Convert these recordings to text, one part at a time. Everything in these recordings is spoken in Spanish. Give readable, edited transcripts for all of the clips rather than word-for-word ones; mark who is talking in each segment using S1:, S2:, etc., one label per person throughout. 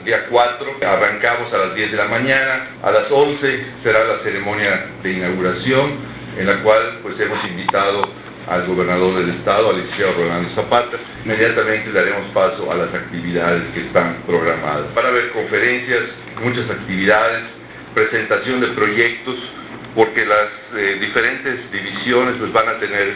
S1: Día 4, arrancamos a las 10 de la mañana, a las 11 será la ceremonia de inauguración, en la cual pues hemos invitado al gobernador del estado, al licenciado Rolando Zapata. Inmediatamente daremos paso a las actividades que están programadas. Para haber conferencias, muchas actividades, presentación de proyectos, porque las diferentes divisiones pues van a tener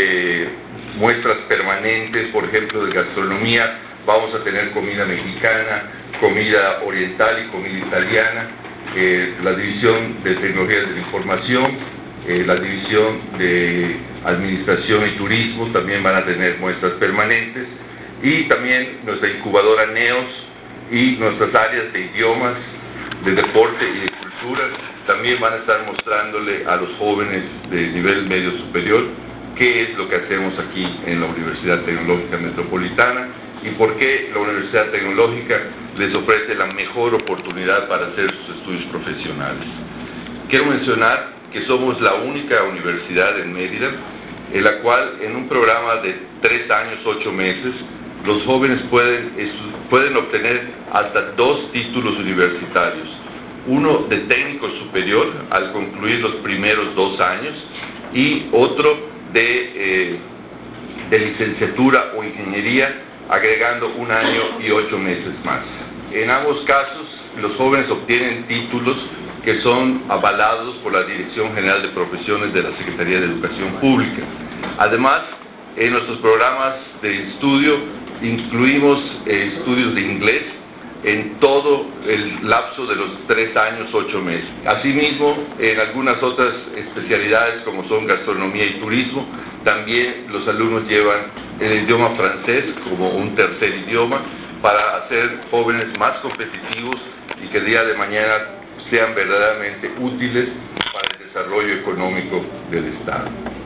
S1: muestras permanentes, por ejemplo, de gastronomía. Vamos a tener comida mexicana, comida oriental y comida italiana, la división de tecnologías de la información, la división de administración y turismo también van a tener muestras permanentes, y también nuestra incubadora NEOS y nuestras áreas de idiomas, de deporte y de cultura también van a estar mostrándole a los jóvenes de nivel medio superior qué es lo que hacemos aquí en la Universidad Tecnológica Metropolitana y por qué la Universidad Tecnológica les ofrece la mejor oportunidad para hacer sus estudios profesionales. Quiero mencionar que somos la única universidad en Mérida en la cual en un programa de 3 años, 8 meses, los jóvenes pueden obtener hasta 2 títulos universitarios. Uno de técnico superior al concluir los primeros 2 años y otro de licenciatura o ingeniería agregando 1 año y 8 meses más. En ambos casos los jóvenes obtienen títulos que son avalados por la Dirección General de Profesiones de la Secretaría de Educación Pública. Además, en nuestros programas de estudio incluimos estudios de inglés en todo el lapso de los 3 años, 8 meses. Asimismo, en algunas otras especialidades como son gastronomía y turismo, también los alumnos llevan el idioma francés como un tercer idioma para hacer jóvenes más competitivos y que el día de mañana sean verdaderamente útiles para el desarrollo económico del Estado.